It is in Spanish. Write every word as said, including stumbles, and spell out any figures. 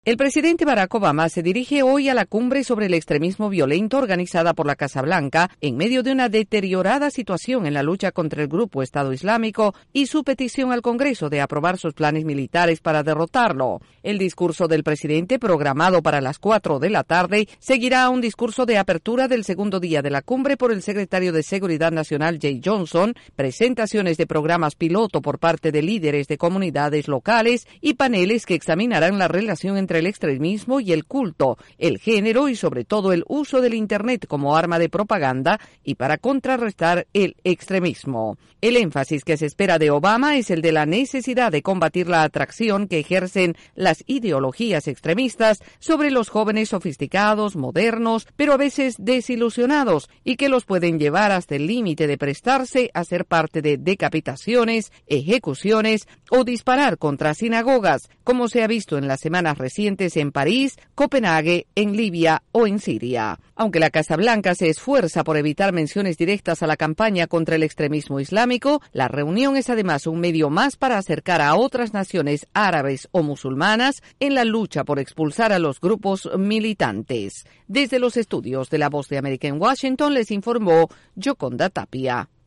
El presidente Barack Obama se dirige hoy a la cumbre sobre el extremismo violento organizada por la Casa Blanca en medio de una deteriorada situación en la lucha contra el grupo Estado Islámico y su petición al Congreso de aprobar sus planes militares para derrotarlo. El discurso del presidente, programado para las cuatro de la tarde, seguirá a un discurso de apertura del segundo día de la cumbre por el secretario de Seguridad Nacional Jay Johnson, presentaciones de programas piloto por parte de líderes de comunidades locales y paneles que examinarán la relación entre el extremismo y el culto, el género y sobre todo el uso del Internet como arma de propaganda y para contrarrestar el extremismo. El énfasis que se espera de Obama es el de la necesidad de combatir la atracción que ejercen las ideologías extremistas sobre los jóvenes sofisticados, modernos, pero a veces desilusionados y que los pueden llevar hasta el límite de prestarse a ser parte de decapitaciones, ejecuciones o disparar contra sinagogas, como se ha visto en las semanas recientes en París, Copenhague, en Libia o en Siria. Aunque la Casa Blanca se esfuerza por evitar menciones directas a la campaña contra el extremismo islámico, la reunión es además un medio más para acercar a otras naciones árabes o musulmanas en la lucha por expulsar a los grupos militantes. Desde los estudios de La Voz de América en Washington les informó Yoconda Tapia.